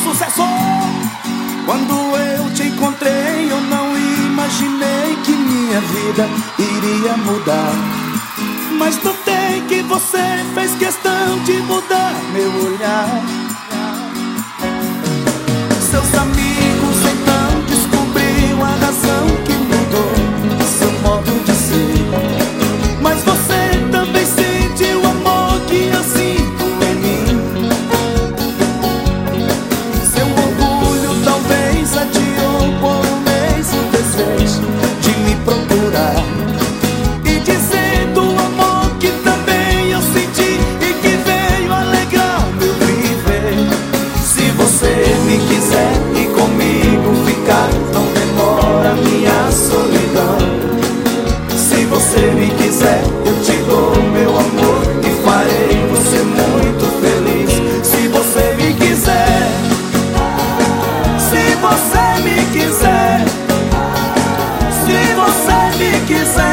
sucesso! Quando eu te encontrei, eu não imaginei que minha vida iria mudar. Mas notei que você fez questão de mudar meu olhar. Seus amigos então descobriram a razão que mudou seu modo de ser. Mas você também sente o amor que eu sinto em mim. Seu orgulho talvez adiou por um mês o desejo de me procurar e dizer do amor que também eu senti e que veio alegrar o meu viver. Se você me quiser e comigo ficar, não demora minha solidão. Se você me quiser, eu te dou meu amor e farei você muito feliz. Se você me quiser, se você me quiser, se você me quiser.